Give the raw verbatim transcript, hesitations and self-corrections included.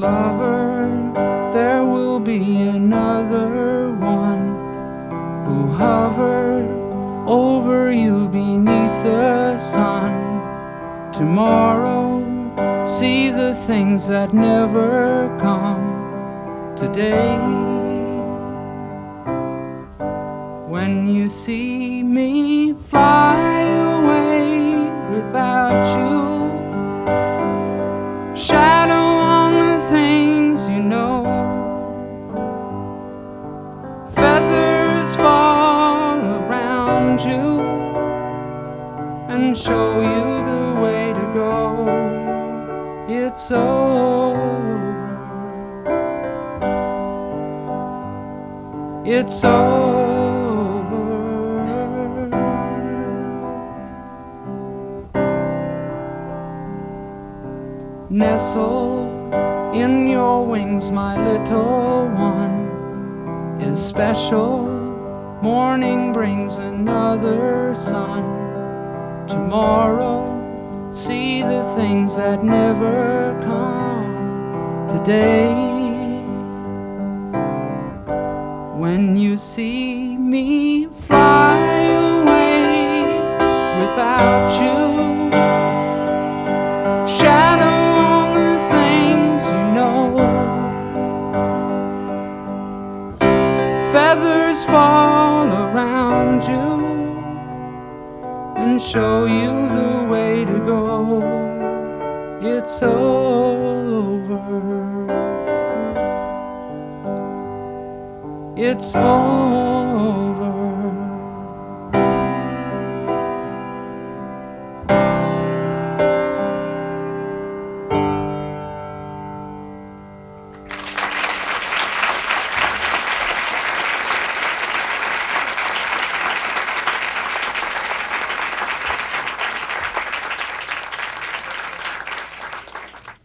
lover, there will be another one who hovered over you beneath the sun. Tomorrow, see the things that never come. Today, when you see me fly away without you, shadow on the things you know, feathers fall around you and show you the way to go. It's over. It's over. Nestle in your wings, my little one is special. Morning brings another sun. Tomorrow, see the things that never come. Today, when you see me fly away without you, shadow on the things you know, feathers fall around you and show you the way to go. It's over. It's over.